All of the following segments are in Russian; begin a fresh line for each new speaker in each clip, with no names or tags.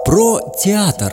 Про театр.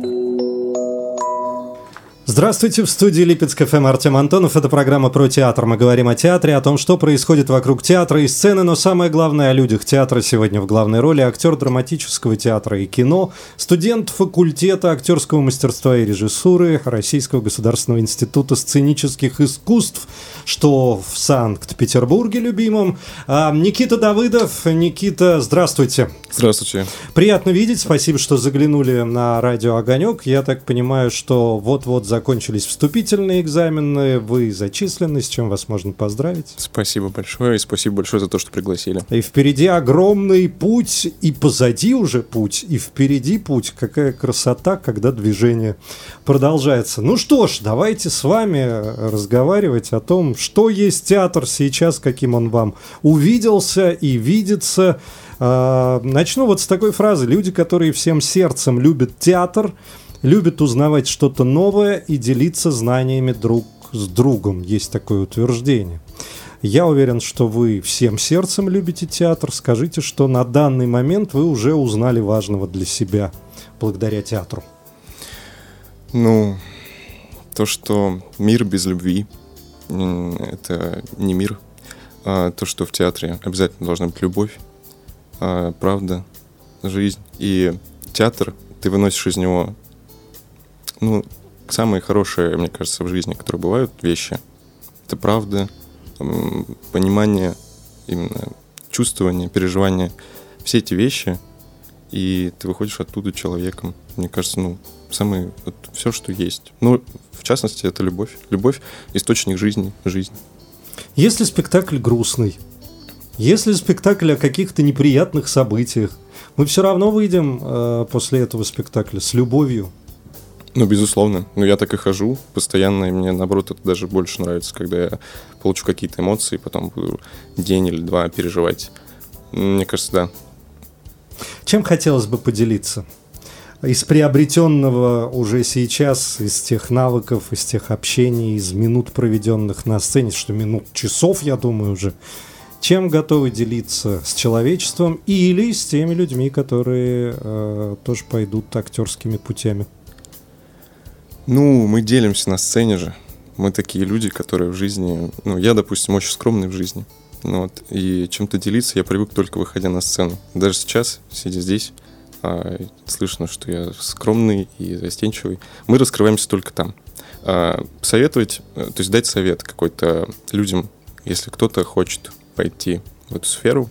Здравствуйте, в студии Липецк ФМ Артем Антонов. Это программа «Про театр». Мы говорим о театре, о том, что происходит вокруг театра и сцены, но самое главное — о людях театра. Сегодня в главной роли актер драматического театра и кино, студент факультета актерского мастерства и режиссуры Российского государственного института сценических искусств, что в Санкт-Петербурге любимом, Никита Давыдов. Никита, здравствуйте.
Здравствуйте.
Приятно видеть, спасибо, что заглянули на радио «Огонек». Я так понимаю, что вот-вот закончились вступительные экзамены, вы зачислены, с чем вас можно поздравить.
Спасибо большое, и спасибо большое за то, что пригласили.
И впереди огромный путь, и позади уже путь, и впереди путь. Какая красота, когда движение продолжается. Ну что ж, давайте с вами разговаривать о том, что есть театр сейчас, каким он вам увиделся и видится. Начну вот с такой фразы. Люди, которые всем сердцем любят театр, любят узнавать что-то новое и делиться знаниями друг с другом. Есть такое утверждение. Я уверен, что вы всем сердцем любите театр. Скажите, что на данный момент вы уже узнали важного для себя благодаря театру.
Ну, то, что мир без любви — это не мир. То, что в театре обязательно должна быть любовь, правда, жизнь. И театр, ты выносишь из него самые хорошие, мне кажется, в жизни, которые бывают, вещи. Это правда, понимание, именно чувствование, переживание. Все эти вещи, и ты выходишь оттуда человеком. Мне кажется, самое, все, что есть. В частности, это любовь. Любовь — источник жизни, жизнь.
Если спектакль грустный, если спектакль о каких-то неприятных событиях, мы все равно выйдем после этого спектакля с любовью.
Безусловно. Я так и хожу постоянно, и мне, наоборот, это даже больше нравится, когда я получу какие-то эмоции, потом буду день или два переживать. Мне кажется, да.
Чем хотелось бы поделиться? Из приобретенного уже сейчас, из тех навыков, из тех общений, из минут, проведенных на сцене, что минут, часов, я думаю, уже. Чем готовы делиться с человечеством или с теми людьми, которые тоже пойдут актерскими путями?
Мы делимся на сцене же. Мы такие люди, которые в жизни... я, допустим, очень скромный в жизни. И чем-то делиться я привык только выходя на сцену. Даже сейчас, сидя здесь, слышно, что я скромный и застенчивый. Мы раскрываемся только там. Советовать, то есть дать совет какой-то людям, если кто-то хочет пойти в эту сферу.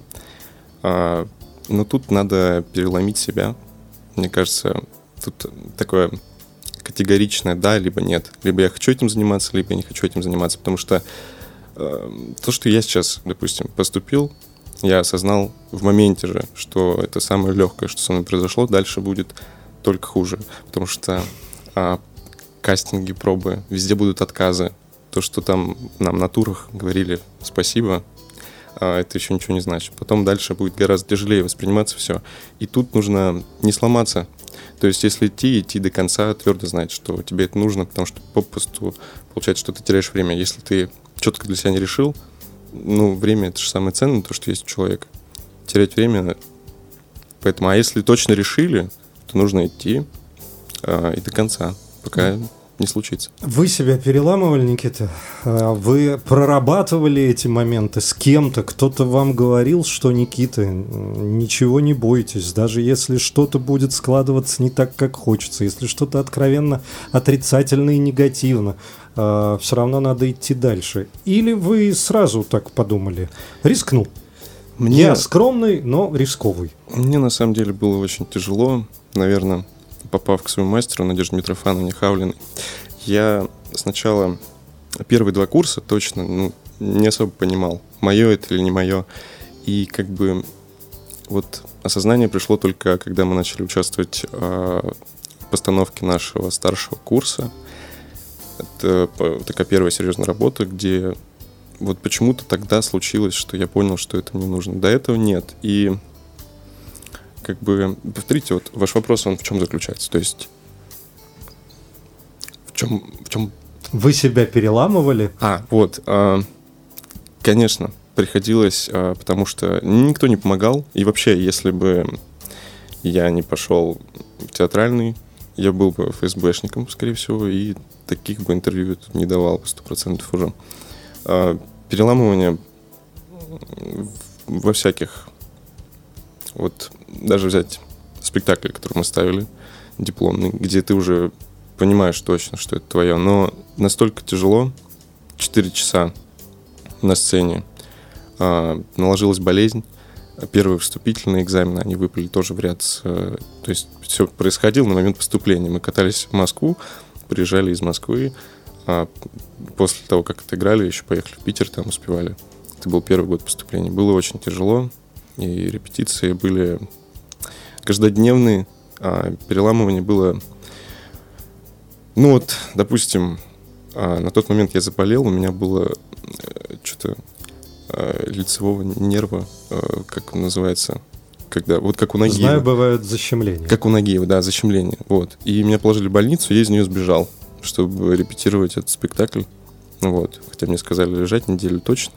Но тут надо переломить себя. Мне кажется, тут такое категоричное «да» либо «нет». Либо я хочу этим заниматься, либо я не хочу этим заниматься. Потому что то, что я сейчас, допустим, поступил, я осознал в моменте же, что это самое легкое, что со мной произошло. Дальше будет только хуже. Потому что кастинги, пробы, везде будут отказы. То, что там нам на турах говорили «спасибо», это еще ничего не значит. Потом дальше будет гораздо тяжелее восприниматься все. И тут нужно не сломаться. То есть, если идти до конца, твердо знать, что тебе это нужно, потому что попросту получается, что ты теряешь время. Если ты четко для себя не решил, время — это же самое ценное, то, что есть у человека. Терять время. Поэтому, а если точно решили, то нужно идти и до конца, пока не случится.
Вы себя переламывали, Никита? Вы прорабатывали эти моменты с кем-то? Кто-то вам говорил, что, Никита, ничего не бойтесь, даже если что-то будет складываться не так, как хочется, если что-то откровенно отрицательно и негативно, все равно надо идти дальше. Или вы сразу так подумали? Рискну. Я скромный, но рисковый.
Мне на самом деле было очень тяжело, наверное, попав к своему мастеру Надежде Митрофановне Хавлиной. Я сначала первые 2 курса точно не особо понимал, мое это или не мое. И осознание пришло только, когда мы начали участвовать в постановке нашего старшего курса. Это такая первая серьезная работа, где почему-то тогда случилось, что я понял, что это мне нужно. До этого нет. И повторите, ваш вопрос, он в чем заключается? То есть в чем...
Вы себя переламывали?
Конечно, приходилось, потому что никто не помогал. И вообще, если бы я не пошел театральный, я был бы ФСБшником, скорее всего, и таких бы интервью тут не давал по 100% уже. Переламывание во всяких... Вот даже взять спектакль, который мы ставили, дипломный, где ты уже понимаешь точно, что это твое, но настолько тяжело, 4 часа на сцене, наложилась болезнь, первые вступительные экзамены, они выпали тоже в ряд то есть все происходило на момент поступления. Мы катались в Москву, приезжали из Москвы, после того, как отыграли, еще поехали в Питер, там успевали. Это был первый год поступления. Было очень тяжело, и репетиции были каждодневные, переламывание было... Ну вот, допустим, на тот момент я заболел, у меня было что-то лицевого нерва, как он называется, когда, вот как у Нагиева.
Знаю, бывают защемления.
Как у Нагиева, да, защемление. Вот. И меня положили в больницу, я из нее сбежал, чтобы репетировать этот спектакль. Вот. Хотя мне сказали лежать неделю точно.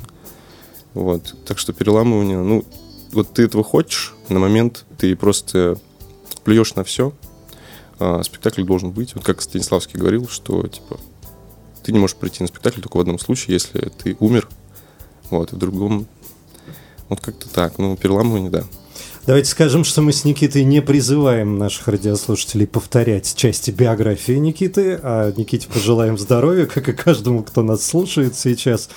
Вот. Так что переламывание, ну, вот ты этого хочешь, на момент ты просто плюешь на все. Спектакль должен быть. Вот как Станиславский говорил, что типа ты не можешь прийти на спектакль только в одном случае, если ты умер. Вот, и в другом. Вот как-то так. Ну, переламывание, да.
Давайте скажем, что мы с Никитой не призываем наших радиослушателей повторять части биографии Никиты, а Никите пожелаем здоровья, как и каждому, кто нас слушает сейчас.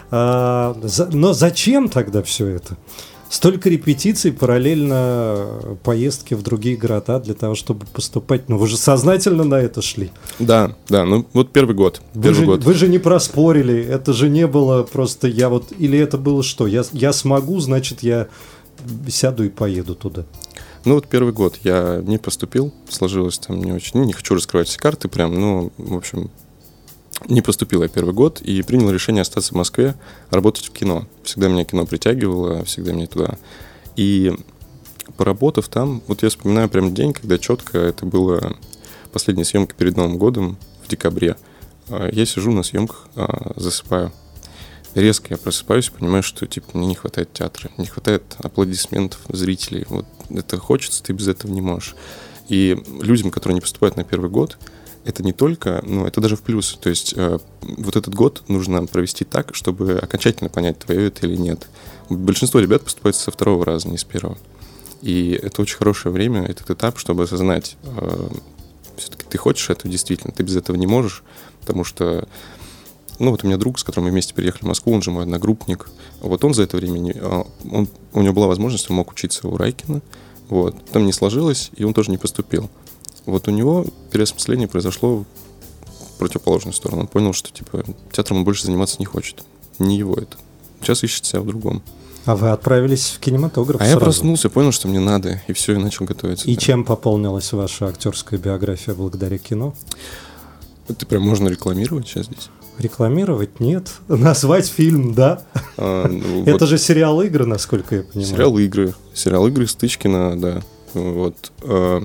Но зачем тогда все это? Столько репетиций, параллельно поездки в другие города для того, чтобы поступать. Ну, вы же сознательно на это шли.
Да, ну вот первый год.
Вы же не проспорили, это же не было просто я вот... Или это было что? Я смогу, значит, я сяду и поеду туда.
Ну вот первый год я не поступил, сложилось там не очень... Ну, не хочу раскрывать все карты прям, но, в общем... Не поступил я первый год и принял решение остаться в Москве, работать в кино. Всегда меня кино притягивало, всегда меня туда. И поработав там, вот я вспоминаю прям день, когда четко, это была последняя съемка перед Новым годом в декабре. Я сижу на съемках, засыпаю. Резко я просыпаюсь и понимаю, что типа мне не хватает театра, не хватает аплодисментов зрителей. Вот это хочется, ты без этого не можешь. И людям, которые не поступают на первый год, это не только, ну, это даже в плюс. То есть вот этот год нужно провести так, чтобы окончательно понять, твое это или нет. Большинство ребят поступают со второго раза, не с первого. И это очень хорошее время, этот этап, чтобы осознать, все-таки ты хочешь этого действительно, ты без этого не можешь, потому что, ну, вот у меня друг, с которым мы вместе приехали в Москву, он же мой одногруппник, вот он за это время, у него была возможность, он мог учиться у Райкина, вот, там не сложилось, и он тоже не поступил. Вот у него переосмысление произошло в противоположную сторону. Он понял, что типа театром он больше заниматься не хочет. Не его это. Сейчас ищет себя в другом.
А вы отправились в кинематограф сразу?
Я проснулся, понял, что мне надо, и все, и начал готовиться.
И чем пополнилась ваша актерская биография благодаря кино?
Это прям можно рекламировать сейчас здесь?
Рекламировать нет. Назвать фильм, да. Это же сериал «Игры», насколько я понимаю.
Сериал «Игры» Стычкина, да. Вот.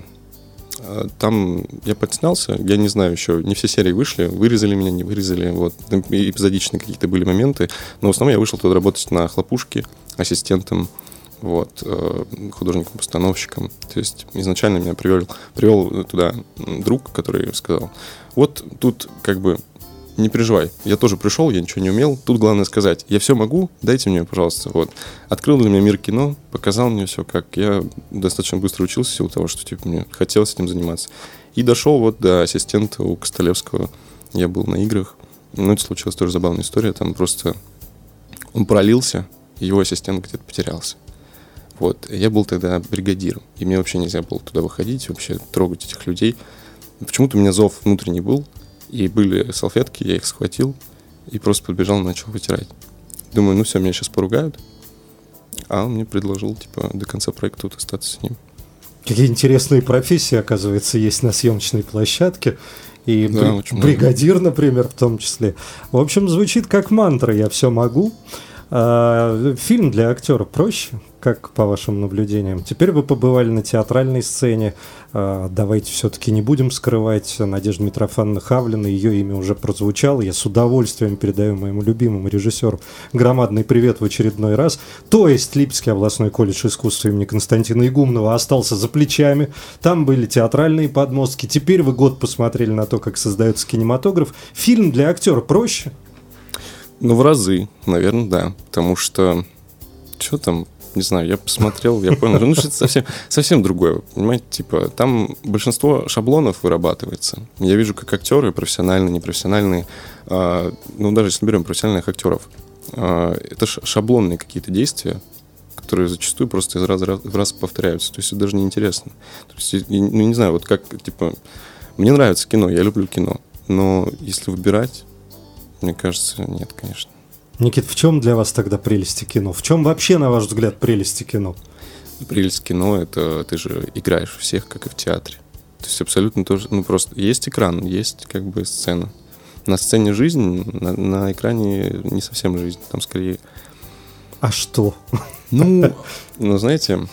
Там я подснялся, я не знаю еще, не все серии вышли, вырезали меня, не вырезали, вот, эпизодичные какие-то были моменты, но в основном я вышел туда работать на хлопушке, ассистентом, вот, художником-постановщиком, то есть изначально меня привел туда друг, который сказал, вот тут как бы не переживай, я тоже пришел, я ничего не умел, тут главное сказать, я все могу, дайте мне, пожалуйста, вот. Открыл для меня мир кино, показал мне все, как я достаточно быстро учился в силу того, что типа мне хотелось этим заниматься. И дошел вот до ассистента у Костолевского, я был на играх, ну это случилась тоже забавная история, там просто он пролился, его ассистент где-то потерялся. Вот, я был тогда бригадиром, и мне вообще нельзя было туда выходить, вообще трогать этих людей. Почему-то у меня зов внутренний был, и были салфетки, я их схватил и просто подбежал и начал вытирать. Думаю, ну все, меня сейчас поругают. А он мне предложил, типа, до конца проекта вот остаться с ним.
Какие интересные профессии, оказывается, есть на съемочной площадке. И
да,
бригадир, например, в том числе. В общем, звучит как мантра «я все могу». Фильм для актера проще? Как по вашим наблюдениям? Теперь вы побывали на театральной сцене. Давайте все-таки не будем скрывать. Надежда Митрофановна Хавлина, ее имя уже прозвучало. Я с удовольствием передаю моему любимому режиссеру громадный привет в очередной раз. То есть Липецкий областной колледж искусства имени Константина Игумнова остался за плечами. Там были театральные подмостки. Теперь вы год посмотрели на то, как создается кинематограф. Фильм для актера проще?
Ну, в разы, наверное, да. Потому что... Что там... Не знаю, я посмотрел, я понял, ну, что это совсем другое, понимаете, типа, там большинство шаблонов вырабатывается. Я вижу, как актеры, профессиональные, непрофессиональные, ну, даже если берем профессиональных актеров, это шаблонные какие-то действия, которые зачастую просто из раза в раз повторяются, то есть это даже неинтересно. То есть, ну, не знаю, вот как, типа, мне нравится кино, я люблю кино, но если выбирать, мне кажется, нет, конечно.
Никит, в чем для вас тогда прелести кино? В чем вообще, на ваш взгляд, прелести кино?
Прелесть кино — это ты же играешь всех, как и в театре. То есть абсолютно тоже, ну просто есть экран, есть как бы сцена. На сцене жизнь, на экране не совсем жизнь, там скорее...
А что?
Ну, знаете...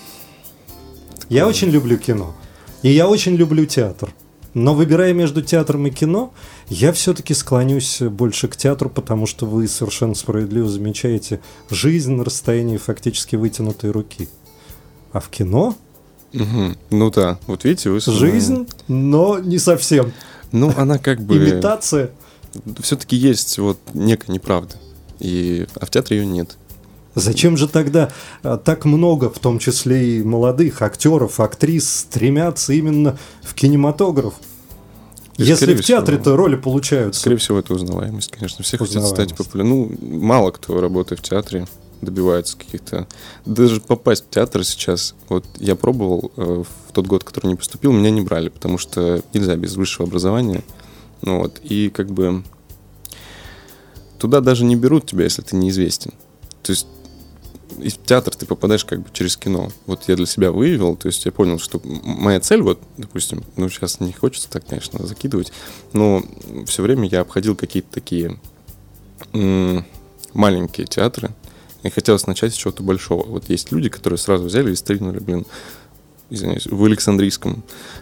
Я очень люблю кино, и я очень люблю театр. Но выбирая между театром и кино, я все-таки склонюсь больше к театру, потому что вы совершенно справедливо замечаете жизнь на расстоянии фактически вытянутой руки. А в кино?
Угу. Ну да, вот видите, вы...
Жизнь, но не совсем.
Ну, она как бы...
Имитация.
Все-таки есть вот некая неправда, а в театре ее нет.
Зачем же тогда так много, в том числе и молодых актеров, актрис, стремятся именно в кинематограф? Если в театре-то роли получаются.
Скорее всего, это узнаваемость, конечно. Все хотят стать популярными. Ну, мало кто, работая в театре, добивается каких-то... Даже попасть в театр сейчас... Вот я пробовал в тот год, который не поступил, меня не брали, потому что нельзя без высшего образования. Ну, вот. И как бы... Туда даже не берут тебя, если ты неизвестен. То есть и в театр ты попадаешь как бы через кино. Вот я для себя выявил, то есть я понял, что моя цель, вот, допустим, ну сейчас не хочется так, конечно, закидывать, но все время я обходил какие-то такие маленькие театры, и хотелось начать с чего-то большого. Вот есть люди, которые сразу взяли и стрельнули, извиняюсь, в Александрийском.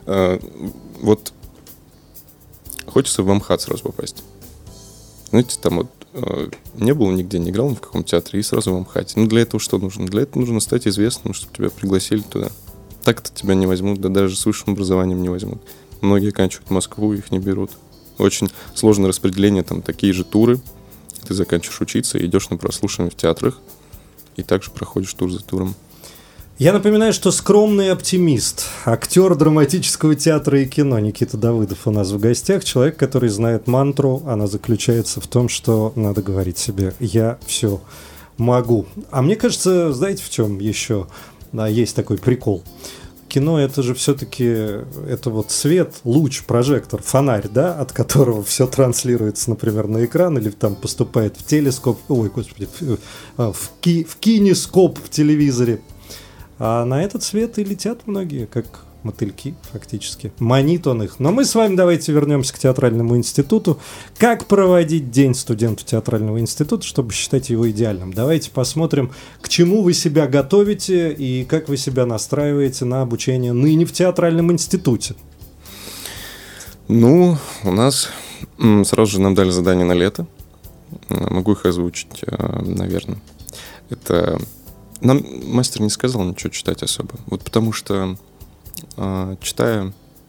Вот хочется в Амхат сразу попасть. Знаете, там вот не было нигде, не играл ни в каком театре, и сразу в Амхате. Ну, для этого что нужно? Для этого нужно стать известным, чтобы тебя пригласили туда. Так-то тебя не возьмут, да даже с высшим образованием не возьмут. Многие оканчивают Москву, их не берут. Очень сложное распределение, там такие же туры. Ты заканчиваешь учиться, идешь на прослушивание в театрах, и также проходишь тур за туром.
Я напоминаю, что скромный оптимист, актер драматического театра и кино Никита Давыдов у нас в гостях. Человек, который знает мантру, она заключается в том, что надо говорить себе «я все могу». А мне кажется, знаете, в чем еще есть такой прикол? Кино — это же все-таки это вот свет, луч, прожектор, фонарь, да, от которого все транслируется, например, на экран или там поступает в телескоп, в кинескоп в телевизоре. А на этот свет и летят многие, как мотыльки, фактически. Манит он их. Но мы с вами давайте вернемся к театральному институту. Как проводить день студенту театрального института, чтобы считать его идеальным? Давайте посмотрим, к чему вы себя готовите и как вы себя настраиваете на обучение ныне в театральном институте.
Ну, у нас сразу же нам дали задание на лето. Могу их озвучить, наверное. Это... Нам мастер не сказал ничего читать особо. Вот потому что, читая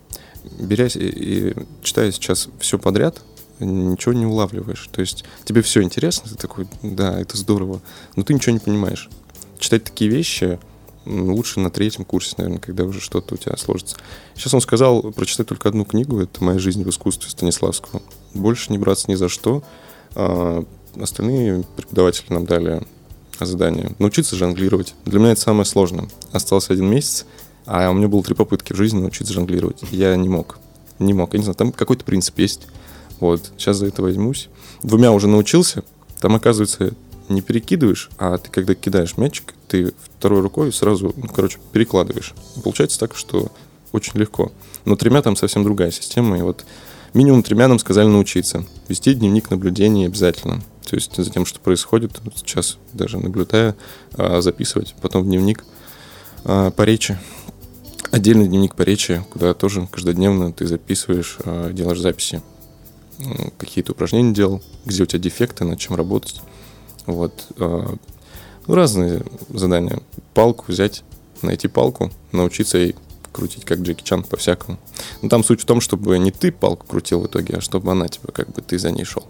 сейчас все подряд, ничего не улавливаешь. То есть тебе все интересно, ты такой, да, это здорово, но ты ничего не понимаешь. Читать такие вещи лучше на 3-м курсе, наверное, когда уже что-то у тебя сложится. Сейчас он сказал прочитать только одну книгу, это «Моя жизнь в искусстве» Станиславского. Больше не браться ни за что. Остальные преподаватели нам дали задание научиться жонглировать. Для меня это самое сложное. Остался 1 месяц, а у меня было 3 попытки в жизни научиться жонглировать. Я не мог. Я не знаю, там какой-то принцип есть. Вот, сейчас за это возьмусь. 2 уже научился. Там, оказывается, не перекидываешь, а ты, когда кидаешь мячик, ты 2 рукой сразу, перекладываешь. Получается так, что очень легко. Но 3 там совсем другая система. И вот минимум 3 нам сказали научиться. Вести дневник наблюдений обязательно. То есть за тем, что происходит, сейчас даже наблюдая, записывать, потом в дневник по речи. Отдельный дневник по речи, куда тоже каждодневно ты записываешь, делаешь записи. Какие-то упражнения делал, где у тебя дефекты, над чем работать. Вот. Разные задания. Палку взять, найти палку, научиться ей крутить, как Джеки Чан, по-всякому. Но там суть в том, чтобы не ты палку крутил в итоге, а чтобы она тебе, как бы ты за ней шел.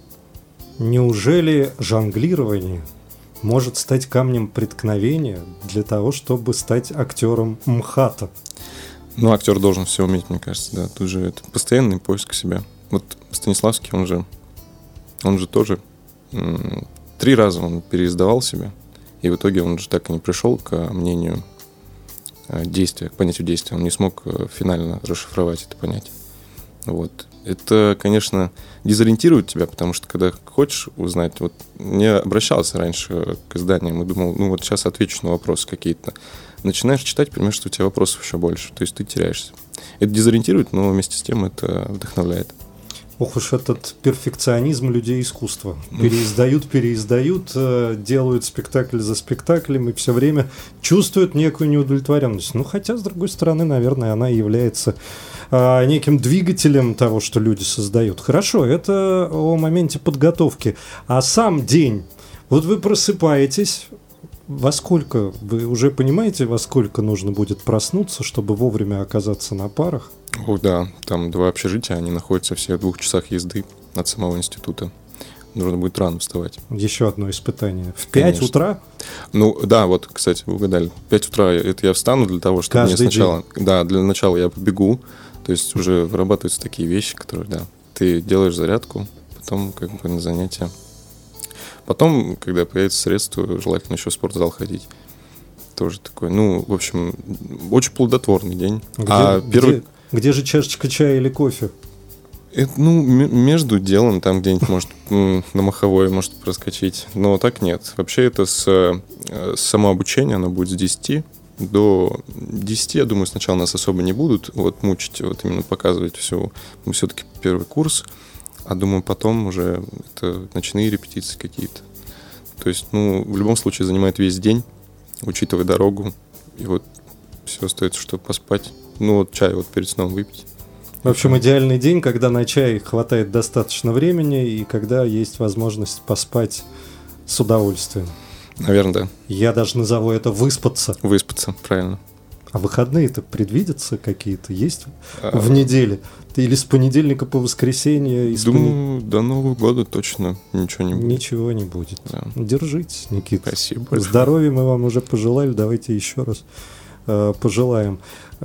Неужели жонглирование может стать камнем преткновения для того, чтобы стать актером МХАТа?
Ну, актер должен все уметь, мне кажется, да. Тут же это постоянный поиск себя. Вот Станиславский, он же тоже 3 раза он переиздавал себя, и в итоге он же так и не пришел к мнению действия, к понятию действия. Он не смог финально расшифровать это понятие. Вот. Это, конечно, дезориентирует тебя, потому что, когда хочешь узнать, вот я обращался раньше к изданиям и думал, ну вот сейчас отвечу на вопросы какие-то. Начинаешь читать, понимаешь, что у тебя вопросов еще больше, то есть ты теряешься. Это дезориентирует, но вместе с тем это вдохновляет.
Ох уж этот перфекционизм людей искусства. Переиздают, делают спектакль за спектаклем и все время чувствуют некую неудовлетворенность. Ну, хотя, с другой стороны, наверное, она является неким двигателем того, что люди создают. Хорошо, это о моменте подготовки. А сам день. Вот вы просыпаетесь. Во сколько? Вы уже понимаете, во сколько нужно будет проснуться, чтобы вовремя оказаться на парах?
О, да, там 2 общежития, они находятся все в 2 часах езды от самого института. Нужно будет рано вставать.
Еще одно испытание. В 5 утра?
Ну, да, вот, кстати, вы угадали. В 5 утра это я встану для того, чтобы
каждый
мне сначала...
день?
Да, для начала я побегу. То есть уже вырабатываются такие вещи, которые, да, ты делаешь зарядку, потом как бы на занятия. Потом, когда появятся средства, желательно еще в спортзал ходить. Тоже такой, ну, в общем, очень плодотворный день.
Где же чашечка чая или кофе?
Это, ну, между делом, там где-нибудь, может, на Маховой может проскочить. Но так нет. Вообще это с самообучения, оно будет с 10 до 10, я думаю, сначала нас особо не будут вот мучить, вот именно показывать все. Мы все-таки первый курс. А думаю, потом уже это ночные репетиции какие-то. То есть, ну, в любом случае занимает весь день, учитывая дорогу. И вот все остается, чтобы поспать. Ну, вот чай вот перед сном выпить.
В общем, идеальный день, когда на чай хватает достаточно времени и когда есть возможность поспать с удовольствием.
Наверное, да.
Я даже назову это выспаться.
Выспаться, правильно.
А выходные-то предвидятся какие-то? Есть в неделе? Или с понедельника по воскресенье?
Думаю, до Нового года точно ничего не будет.
Ничего не будет. Да. Держитесь, Никита.
Спасибо большое.
Здоровья мы вам уже пожелали. Давайте еще раз пожелаем.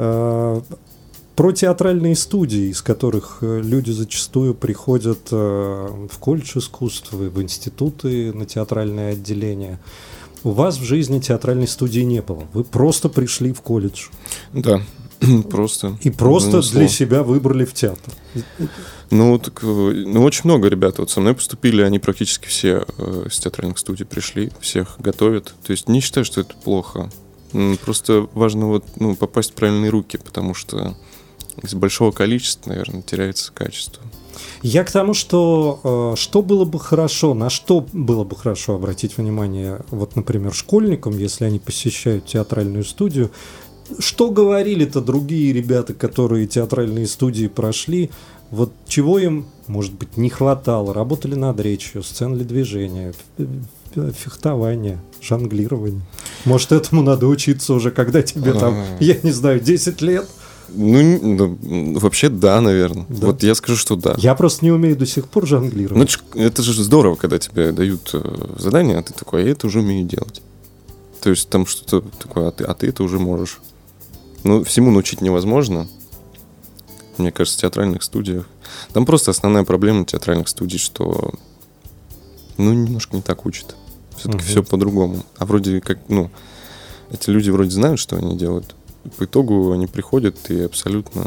Про театральные студии, из которых люди зачастую приходят в колледж искусств, в институты на театральное отделение. У вас в жизни театральной студии не было. Вы просто пришли в колледж.
Да, просто.
И просто для себя выбрали в театр.
Ну, так, очень много ребят вот со мной поступили, они практически все с театральных студий пришли, всех готовят. То есть не считаю, что это плохо. Просто важно вот, попасть в правильные руки, потому что из большого количества, наверное, теряется качество.
Я к тому, что было бы хорошо, на что было бы хорошо обратить внимание, вот, например, школьникам, если они посещают театральную студию, что говорили-то другие ребята, которые театральные студии прошли, вот чего им, может быть, не хватало, работали над речью, сцен для движения, фехтование, жонглирование. Может, этому надо учиться уже, когда тебе там, я не знаю, 10 лет?
Ну, вообще, да, наверное. Да? Вот я скажу, что да.
Я просто не умею до сих пор жонглировать.
Ну, это же здорово, когда тебе дают задание, а ты такой, а я это уже умею делать. То есть там что-то такое, а ты это уже можешь. Ну, всему научить невозможно. Мне кажется, в театральных студиях. Там просто основная проблема театральных студий, что немножко не так учат. Все-таки все по-другому. А вроде как, эти люди вроде знают, что они делают. По итогу они приходят и абсолютно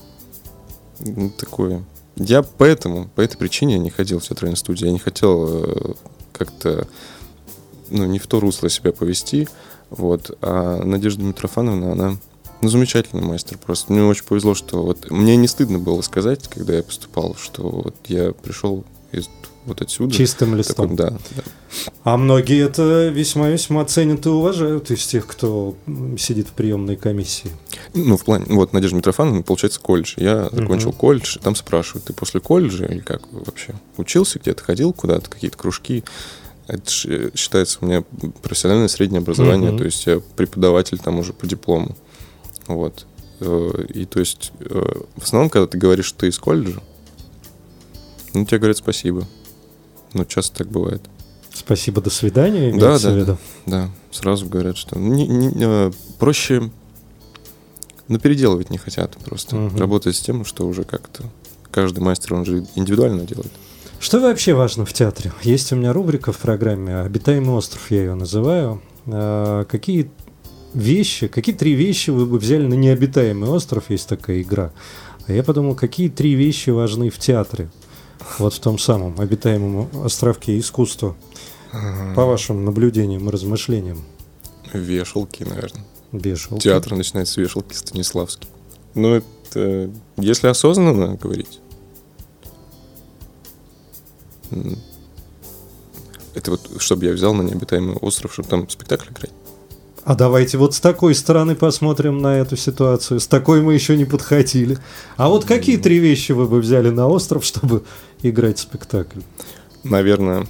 такое. Я по этой причине я не ходил в театральную студию. Я не хотел как-то не в то русло себя повести. Вот. А Надежда Митрофановна, она замечательный мастер. Просто мне очень повезло, что вот мне не стыдно было сказать, когда я поступал, что вот я пришел вот отсюда.
Чистым листом.
Такой, да.
А многие это весьма-весьма ценят и уважают из тех, кто сидит в приемной комиссии.
Ну, в плане, вот Надежда Митрофановна, получается, колледж. Я закончил колледж, и там спрашивают, ты после колледжа или как вообще? Учился где-то, ходил куда-то, какие-то кружки? Это считается у меня профессиональное среднее образование, то есть я преподаватель там уже по диплому. Вот. И то есть в основном, когда ты говоришь, что ты из колледжа, ну, тебе говорят спасибо. Ну, часто так бывает.
Спасибо, до свидания, имеется в виду?
Да, сразу говорят, что проще, но переделывать не хотят просто. Работать с тем, что уже как-то каждый мастер, он же индивидуально делает.
Что вообще важно в театре? Есть у меня рубрика в программе «Обитаемый остров», я ее называю. Какие три вещи вы бы взяли на необитаемый остров, есть такая игра. А я подумал, какие 3 вещи важны в театре? Вот в том самом обитаемом островке искусства. По вашим наблюдениям и размышлениям.
Вешалки, наверное.
Вешалки.
Театр начинается с вешалки Станиславский. Ну, это если осознанно говорить. Это вот, чтобы я взял на необитаемый остров, чтобы там спектакль играть.
А давайте вот с такой стороны посмотрим на эту ситуацию. С такой мы еще не подходили. А вот какие 3 вещи вы бы взяли на остров, чтобы играть спектакль?
Наверное,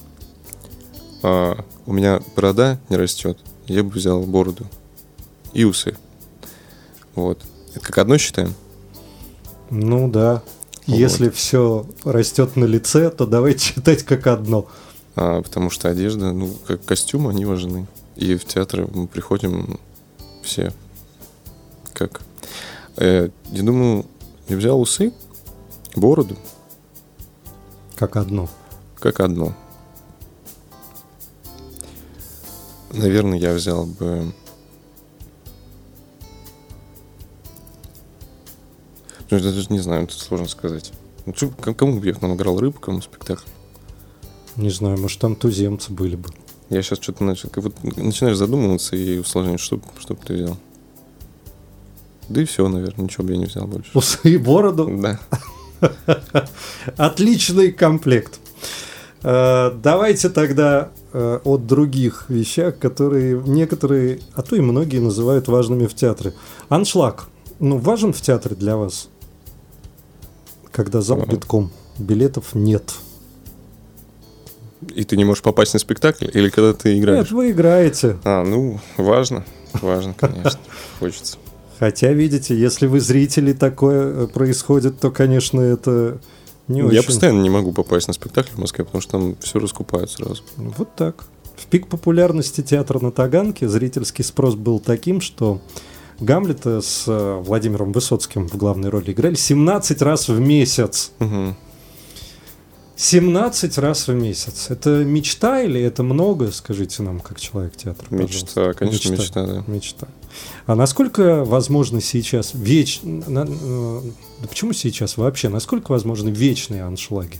у меня борода не растет. Я бы взял бороду и усы. Вот. Это как одно считаем?
Ну да. Вот. Если все растет на лице, то давайте считать как одно.
Потому что одежда, ну, как костюмы, они важны. И в театр мы приходим все как... Я думаю, я взял усы, бороду.
Как одно.
Как одно. Наверное, я взял бы... Я даже не знаю, это сложно сказать. Кому бы я там играл рыбу, кому спектакль?
Не знаю, может, там туземцы были бы.
Я сейчас что-то начинаешь задумываться и усложнять, что бы ты взял. Да и все, наверное, ничего бы я не взял больше.
Усы и бороду?
Да.
Отличный комплект. Давайте тогда о других вещах, которые некоторые, а то и многие называют важными в театре. Аншлаг. Ну, важен в театре для вас? Когда зал битком, билетов нет.
И ты не можешь попасть на спектакль? Или когда ты играешь?
Нет, вы играете.
Ну, важно. Важно, конечно. Хочется.
Хотя, видите, если вы зрители, такое происходит, то, конечно, это не очень...
Я постоянно не могу попасть на спектакль в Москве, потому что там все раскупают сразу.
Вот так. В пик популярности театра на Таганке зрительский спрос был таким, что Гамлета с Владимиром Высоцким в главной роли играли 17 раз в месяц. 17 раз в месяц. Это мечта или это много? Скажите нам, как человек театра, пожалуйста.
Мечта, конечно, мечта, да.
Мечта. А насколько возможно сейчас да почему сейчас вообще? Насколько возможны вечные аншлаги?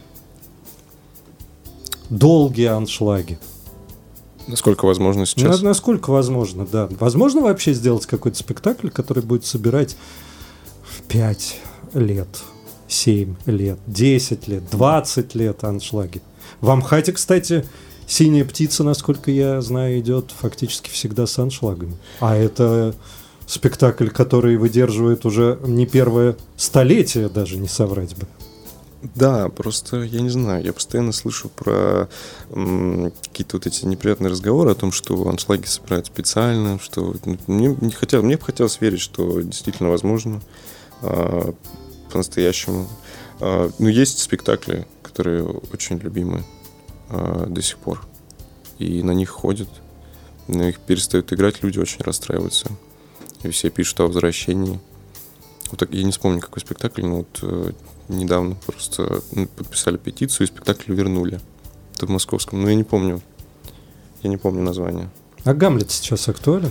Долгие аншлаги?
Насколько возможно сейчас?
Насколько возможно, да. Возможно вообще сделать какой-то спектакль, который будет собирать в 5 лет, 7 лет, 10 лет, 20 лет аншлаги. В Амхате, кстати, «Синяя птица», насколько я знаю, идет фактически всегда с аншлагами. А это спектакль, который выдерживает уже не первое столетие, даже не соврать бы.
Да, просто я не знаю, я постоянно слышу про какие-то вот эти неприятные разговоры о том, что аншлаги собирают специально, что мне бы хотелось верить, что действительно возможно по-настоящему. Но есть спектакли, которые очень любимы до сих пор, и на них ходят, на них перестают играть, люди очень расстраиваются, и все пишут о возвращении. Вот так, я не вспомню, какой спектакль, но вот недавно просто подписали петицию, и спектакль вернули. Это в Московском, но я не помню название. А
«Гамлет» сейчас актуален?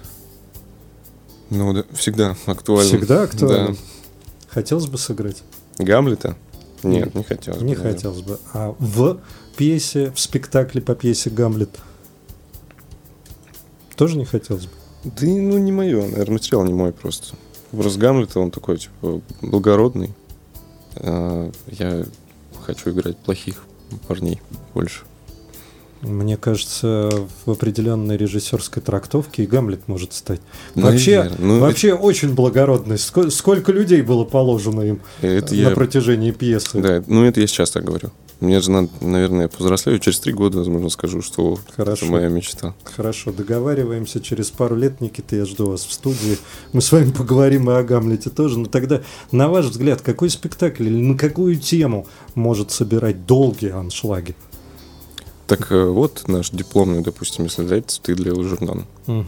Ну да, всегда актуален.
Всегда актуален?
Да.
Хотелось бы сыграть?
«Гамлета»? Нет, не хотелось бы.
Не хотелось бы. А в пьесе, в спектакле по пьесе «Гамлет» тоже не хотелось бы?
Да, ну не мое, наверное, материал не мой просто. Образ Гамлета, он такой, типа, благородный. Я хочу играть плохих парней больше.
Мне кажется, в определенной режиссерской трактовке и Гамлет может стать.
Наверное.
Вообще очень благородный. Сколько людей было положено им на протяжении пьесы?
Да, это я сейчас так говорю. Мне же надо, наверное, повзрослею. Через 3 года, возможно, скажу, что это моя мечта.
Хорошо, договариваемся. Через пару лет, Никита, я жду вас в студии. Мы с вами поговорим и о Гамлете тоже. Но тогда, на ваш взгляд, какой спектакль или на какую тему может собирать долгие аншлаги?
Так вот наш дипломный, допустим, если взять «Цветы для Элжернона».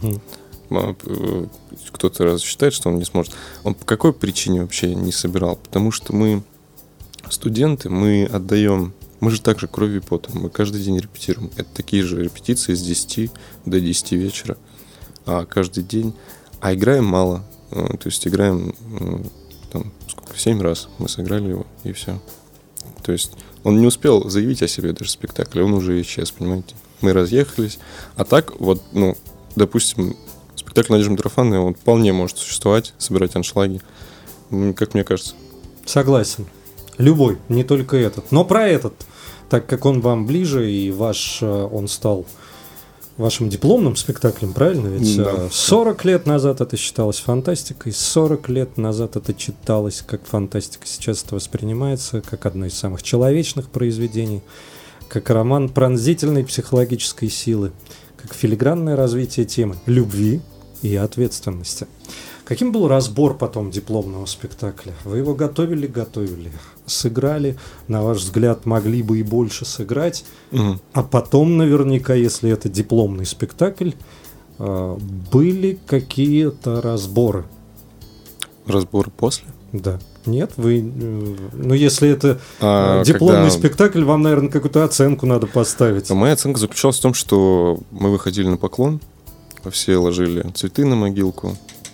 Кто-то раз считает, что он не сможет. Он по какой причине вообще не собирал? Потому что мы студенты, мы отдаем... Мы же также кровью и потом. Мы каждый день репетируем. Это такие же репетиции с 10 до 10 вечера. Каждый день. А играем мало. То есть играем 7 раз. Мы сыграли его, и все. То есть он не успел заявить о себе даже спектакль, он уже исчез, понимаете? Мы разъехались. А так, допустим, спектакль Надежды Митрофановны, он вполне может существовать, собирать аншлаги, как мне кажется.
Согласен. Любой, не только этот. Но про этот, так как он вам ближе, и он стал вашим дипломным спектаклем, правильно? Ведь
да.
40 лет назад это считалось фантастикой, 40 лет назад это читалось как фантастика. Сейчас это воспринимается как одно из самых человечных произведений, как роман пронзительной психологической силы, как филигранное развитие темы любви и ответственности. Каким был разбор потом дипломного спектакля? Вы его готовили, сыграли, на ваш взгляд, могли бы и больше сыграть, а потом наверняка, если это дипломный спектакль, были какие-то разборы?
Разборы после?
Да. Нет, если это дипломный спектакль, вам, наверное, какую-то оценку надо поставить.
Моя оценка заключалась в том, что мы выходили на поклон, все ложили цветы на могилку,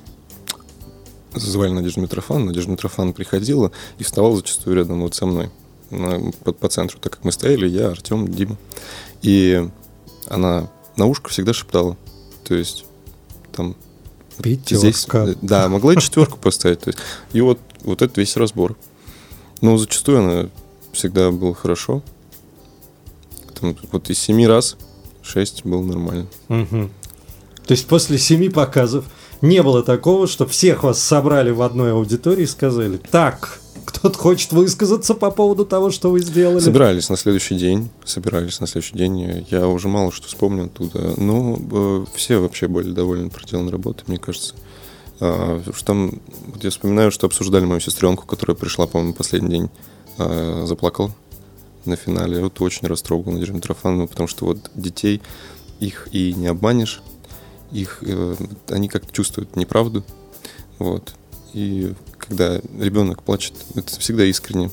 звали Надежду Митрофановну. Надежда Митрофановна приходила и вставала зачастую рядом со мной по центру, так как мы стояли, я, Артем, Дима. И она на ушко всегда шептала. То есть там...
Здесь,
да, могла и 4 поставить. То есть, и вот это весь разбор. Но зачастую она всегда была хорошо. Там, из 7 раз 6 было нормально.
Угу. То есть после 7 показов не было такого, что всех вас собрали в одной аудитории и сказали: так, кто-то хочет высказаться по поводу того, что вы сделали?
Собирались на следующий день. Я уже мало что вспомнил оттуда. Но все вообще были довольны проделанной работой, мне кажется. Там, я вспоминаю, что обсуждали мою сестренку, которая пришла, по-моему, последний день, заплакала на финале. Очень растрогал Надежду Митрофановну, потому что детей, их и не обманешь. Они как-то чувствуют неправду. И когда ребенок плачет, это всегда искренне.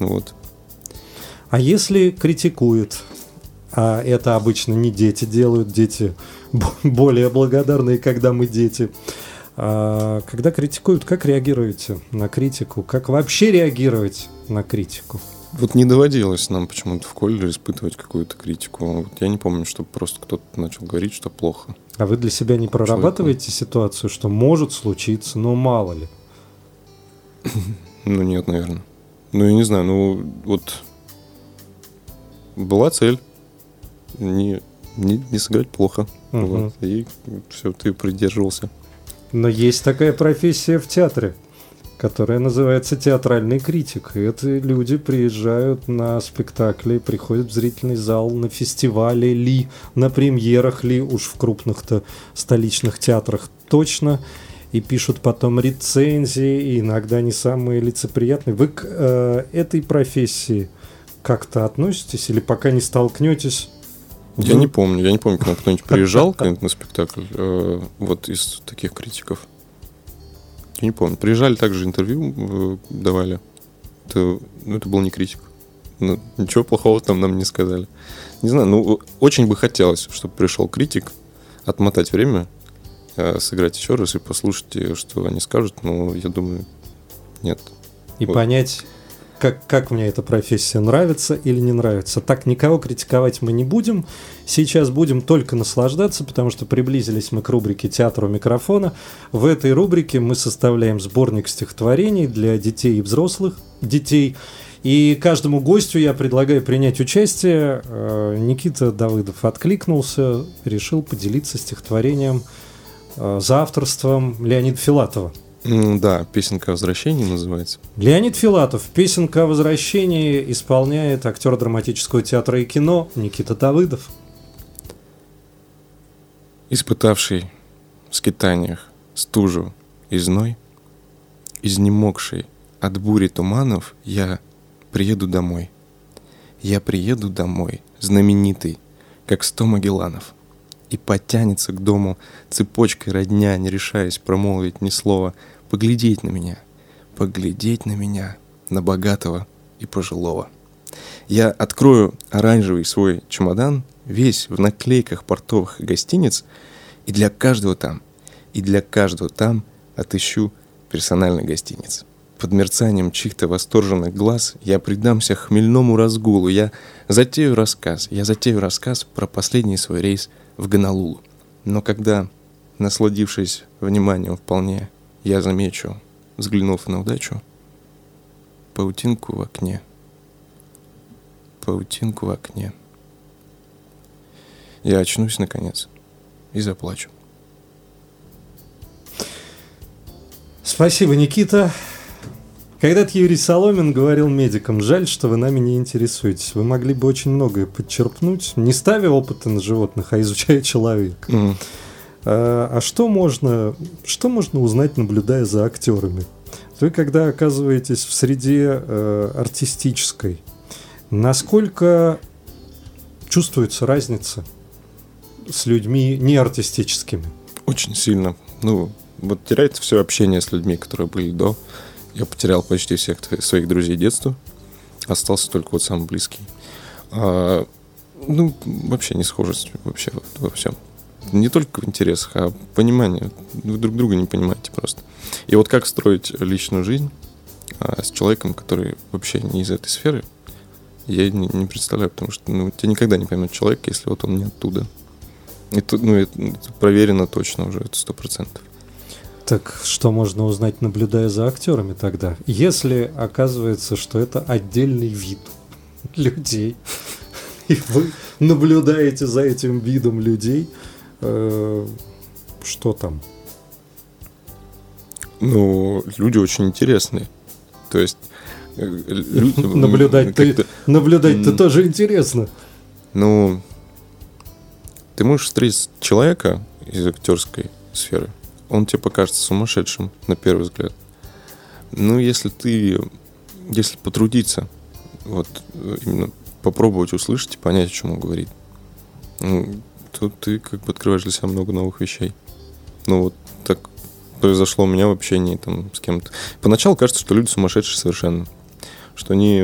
А если критикуют, а это обычно не дети делают, дети более благодарные, когда мы дети. Когда критикуют, как реагируете на критику? Как вообще реагировать на критику?
Не доводилось нам почему-то в колледже испытывать какую-то критику. Я не помню, чтобы просто кто-то начал говорить, что плохо.
А вы для себя не прорабатываете ситуацию, что может случиться, но мало ли?
Нет, наверное. Я не знаю, была цель не сыграть плохо. И все, ты придерживался.
Но есть такая профессия в театре, которая называется театральный критик. И это люди приезжают на спектакли, приходят в зрительный зал, на фестивали ли, на премьерах ли, уж в крупных-то столичных театрах точно, и пишут потом рецензии, и иногда не самые лицеприятные. Вы к этой профессии как-то относитесь или пока не столкнетесь?
Я не помню, к нам кто-нибудь приезжал на спектакль, из таких критиков. Я не помню. Приезжали, также интервью давали. Это был не критик. Ничего плохого там нам не сказали. Не знаю, очень бы хотелось, чтобы пришел критик, отмотать время, сыграть еще раз и послушать, что они скажут, но я думаю, нет.
И понять, как мне эта профессия нравится или не нравится. Так, никого критиковать мы не будем. Сейчас будем только наслаждаться, потому что приблизились мы к рубрике «Театр у микрофона». В этой рубрике мы составляем сборник стихотворений для детей и взрослых детей. И каждому гостю я предлагаю принять участие. Никита Давыдов откликнулся, решил поделиться стихотворением за авторством Леонида Филатова.
Да, «Песенка о возвращении» называется.
Леонид Филатов. «Песенка о возвращении» исполняет актер драматического театра и кино Никита Давыдов.
Испытавший в скитаниях стужу и зной, изнемогший от бури туманов, я приеду домой. Я приеду домой, знаменитый, как 100 Магелланов. И потянется к дому цепочкой родня, не решаясь промолвить ни слова, поглядеть на меня, на богатого и пожилого. Я открою оранжевый свой чемодан, весь в наклейках портовых гостиниц, и для каждого там отыщу персональный гостиниц. Под мерцанием чьих-то восторженных глаз я предамся хмельному разгулу, я затею рассказ про последний свой рейс в Гонолулу. Но когда, насладившись вниманием вполне, я замечу, взглянув на удачу, паутинку в окне, я очнусь наконец и заплачу.
Спасибо, Никита. Когда-то Юрий Соломин говорил медикам: жаль, что вы нами не интересуетесь. Вы могли бы очень многое подчерпнуть, не ставя опыты на животных, а изучая человека. А что можно узнать, наблюдая за актерами? Вы, когда оказываетесь в среде артистической, насколько чувствуется разница с людьми неартистическими?
Очень сильно. Вот теряется все общение с людьми, которые были до. Я потерял почти всех своих друзей детства. Остался только вот самый близкий. Вообще не схожесть вообще во всем. Не только в интересах, а понимание. Вы друг друга не понимаете просто. И вот как строить личную жизнь с человеком, который вообще не из этой сферы, я не представляю, потому что тебя никогда не поймет человек, если вот он не оттуда. Это проверено точно уже, это 100%.
Так что можно узнать, наблюдая за актерами тогда? Если оказывается, что это отдельный вид людей, и вы наблюдаете за этим видом людей, что там? Люди
очень интересные. То есть
наблюдать-то тоже интересно.
Ты можешь встретить человека из актерской сферы, он тебе покажется сумасшедшим на первый взгляд. Если потрудиться, вот именно попробовать услышать и понять, о чем он говорит, то ты как бы открываешь для себя много новых вещей. Вот так произошло у меня в общении там с кем-то. Поначалу кажется, что люди сумасшедшие совершенно. Что они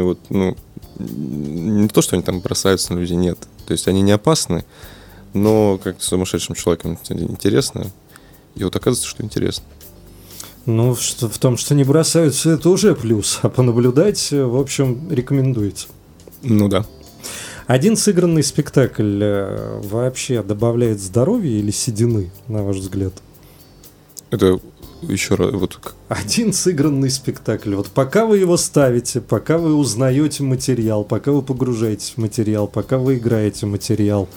не то, что они там бросаются на людей, нет. То есть они не опасны, но как-то сумасшедшим человеком интересно. И вот оказывается, что интересно.
В том, что не бросаются, это уже плюс. А понаблюдать, в общем, рекомендуется.
Да.
Один сыгранный спектакль вообще добавляет здоровья или седины, на ваш взгляд?
Это еще раз...
Один сыгранный спектакль. Вот пока вы его ставите, пока вы узнаете материал, пока вы погружаетесь в материал, пока вы играете материал,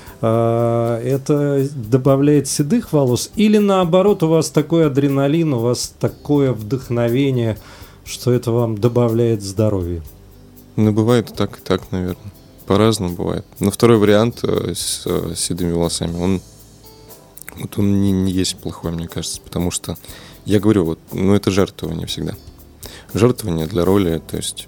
это добавляет седых волос? Или наоборот, у вас такой адреналин, у вас такое вдохновение, что это вам добавляет здоровья?
Бывает и так, наверное. По-разному бывает. Но второй вариант с седыми волосами, он не есть плохой, мне кажется. Потому что, я говорю, это жертвование всегда. Жертвование для роли, то есть,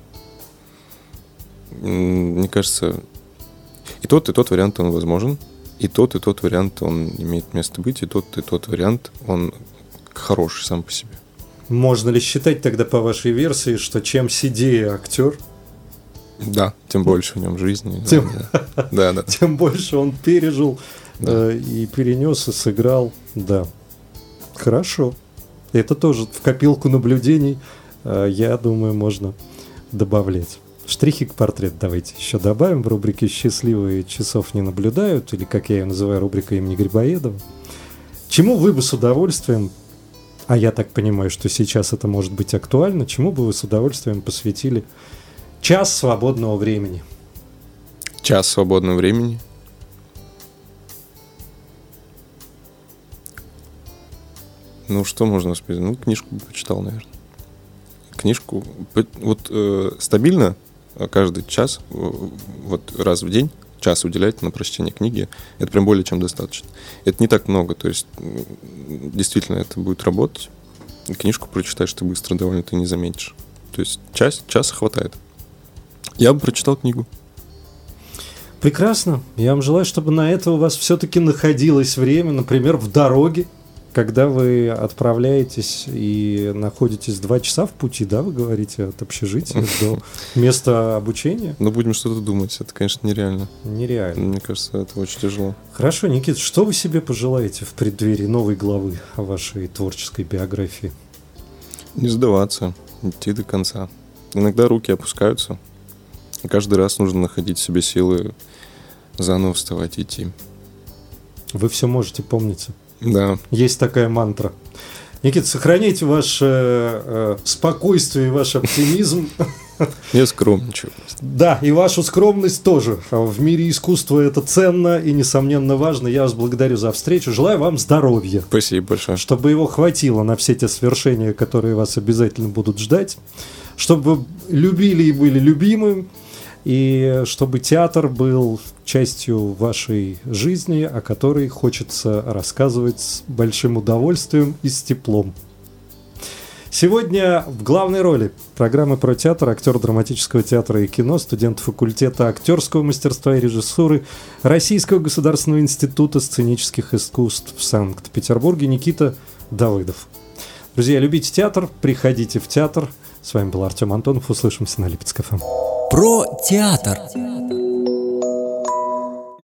мне кажется... И тот вариант, он возможен. И тот вариант, он имеет место быть. И тот вариант, он хороший сам по себе.
Можно ли считать тогда, по вашей версии, что чем седее актер,
да, тем больше в нем жизни.
Да. Тем больше он пережил, и перенес, и сыграл. Да. Хорошо. Это тоже в копилку наблюдений, я думаю, можно добавлять. Штрихи к портрету давайте еще добавим в рубрике «Счастливые часов не наблюдают», или, как я ее называю, рубрика имени Грибоедова. Чему вы бы с удовольствием, а я так понимаю, что сейчас это может быть актуально, чему бы вы с удовольствием посвятили Час свободного времени.
Час свободного времени. Ну, что можно успеть? Ну, книжку бы почитал, наверное. Книжку. Вот стабильно каждый час, вот раз в день, час уделять на прочтение книги, это прям более чем достаточно. Это не так много, то есть действительно это будет работать. Книжку прочитаешь ты быстро довольно, ты не заметишь. То есть часа хватает. Я бы прочитал книгу.
Прекрасно. Я вам желаю, чтобы на это у вас все-таки находилось время, например, в дороге, когда вы отправляетесь и находитесь 2 часа в пути, да, вы говорите, от общежития до места обучения?
Ну, будем что-то думать. Это, конечно, нереально.
Нереально.
Мне кажется, это очень тяжело.
Хорошо, Никита, что вы себе пожелаете в преддверии новой главы вашей творческой биографии?
Не сдаваться, идти до конца. Иногда руки опускаются. И каждый раз нужно находить в себе силы заново вставать и идти.
Вы все можете, помните?
Да.
Есть такая мантра. Никита, сохраняйте ваше спокойствие и ваш оптимизм.
Я скромничаю.
Да, и вашу скромность тоже. В мире искусства это ценно и, несомненно, важно. Я вас благодарю за встречу. Желаю вам здоровья.
Спасибо большое.
Чтобы его хватило на все те свершения, которые вас обязательно будут ждать. Чтобы вы любили и были любимым. И чтобы театр был частью вашей жизни, о которой хочется рассказывать с большим удовольствием и с теплом. Сегодня в главной роли программы про театр актер драматического театра и кино, студент факультета актерского мастерства и режиссуры Российского государственного института сценических искусств в Санкт-Петербурге Никита Давыдов. Друзья, любите театр, приходите в театр. С вами был Артем Антонов. Услышимся на Липецк ФМ.
Про театр.